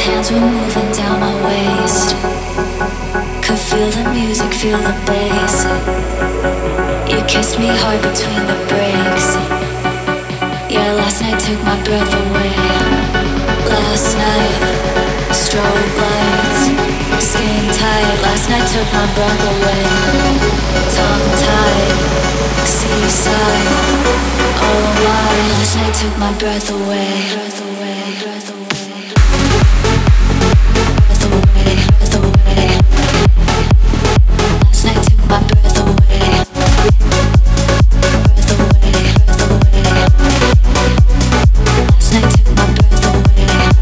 hands were moving down my waist. Could feel the music, feel the bass. You kissed me hard between the breaks. Yeah, last night took my breath away. Last night, strobe lights, skin tight. Last night took my breath away. Tongue tied, seaside. Oh my, last night took my breath away. Breath away, breath away. My breath away. Breath away, breath away. Last night took my breath away.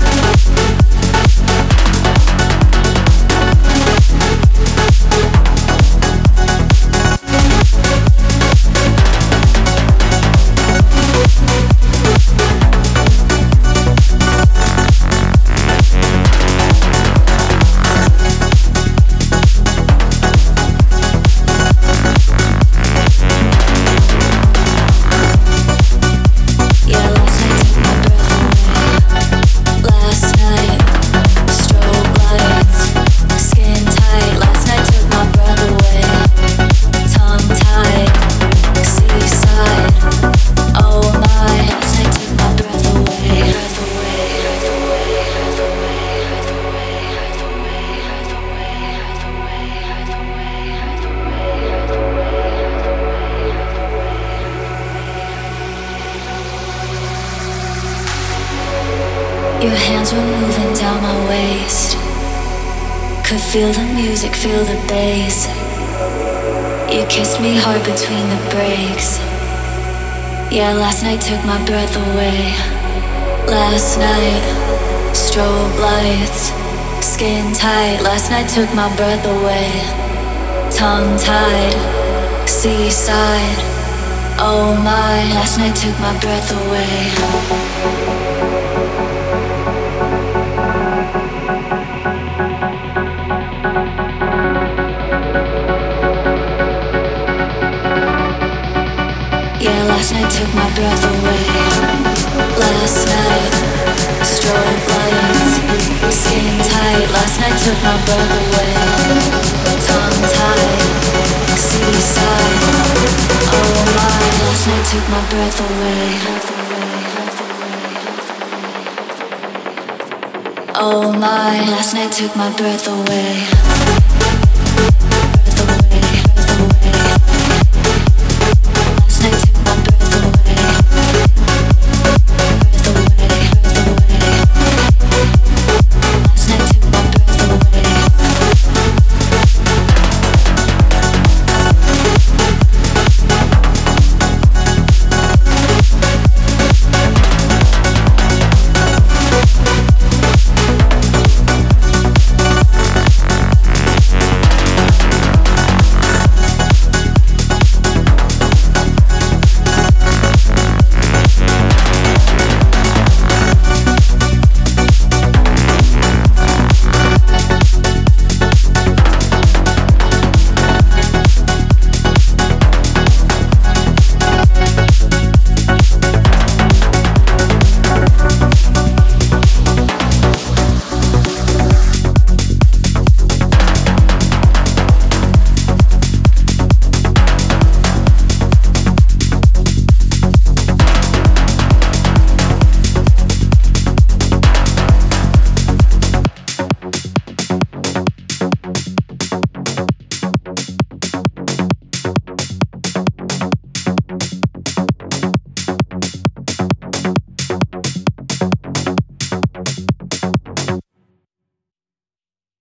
Your hands were moving down my waist. Could feel the music, feel the bass. You kissed me hard between the breaks. Yeah, last night took my breath away. Last night, strobe lights, skin tight. Last night took my breath away. Tongue tied, seaside. Oh my, last night took my breath away. Last night took my breath away. Last night, strobe lights, skin tight. Last night took my breath away. Tongue tied, seaside. Oh my, last night took my breath away. Oh my, last night took my breath away.